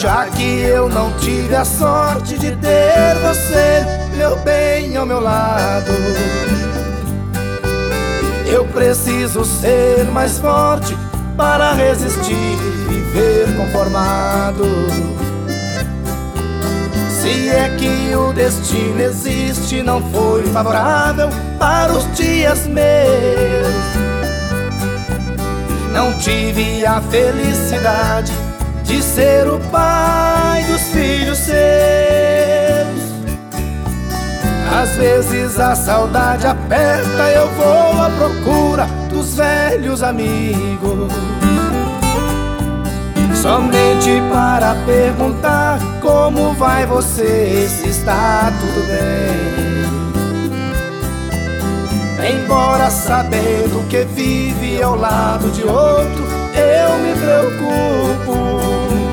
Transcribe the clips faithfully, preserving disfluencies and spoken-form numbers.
Já que eu não tive a sorte de ter você, meu bem, ao meu lado, eu preciso ser mais forte para resistir e viver conformado. Se é que o destino existe, não foi favorável para os dias meus. Não tive a felicidade de ser o pai dos filhos seus. Às vezes a saudade aperta, eu vou à procura dos velhos amigos, somente para perguntar como vai você, se está tudo bem. Embora sabendo que vive ao lado de outro, eu me preocupo.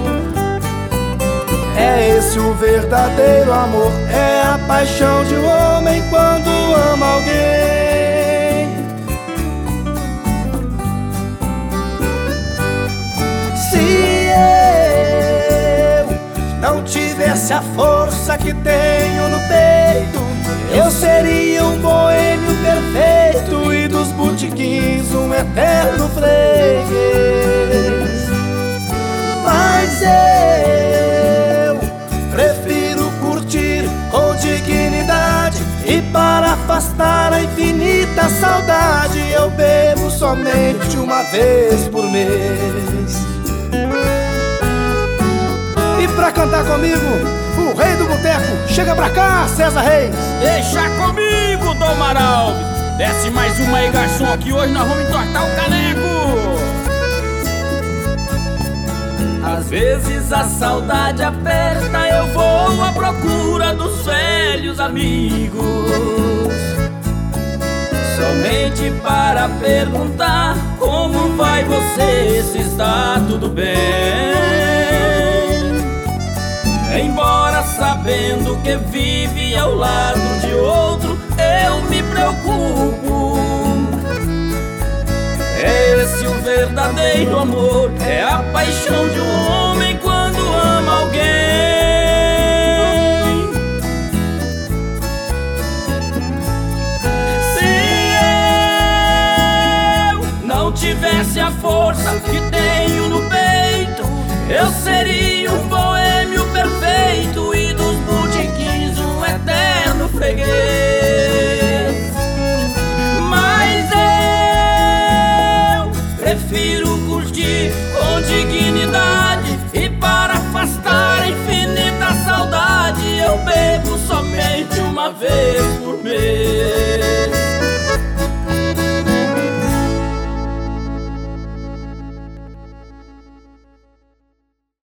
É esse o verdadeiro amor, é a paixão de um homem quando ama alguém. Se eu não tivesse a força que tenho no peito, eu seria um boêmio perfeito e dos botequins um eterno freguês. Mas eu prefiro curtir com dignidade, e para afastar a infinita saudade, eu bebo somente uma vez por mês. E pra cantar comigo, o rei do boteco, chega pra cá, César Reis. Deixa comigo, Dom Maralves. Desce mais uma aí, garçom, que hoje nós vamos entortar o caneco. Às vezes a saudade aperta, eu vou à procura dos velhos amigos, somente para perguntar como vai você, se está tudo bem. Embora sabendo que vive ao lado de outro, eu me preocupo. É esse o verdadeiro amor, é a paixão de um homem quando ama alguém. Se eu não tivesse a força que tenho no peito, eu seria um boêmio perfeito e dos botequins um eterno freguês.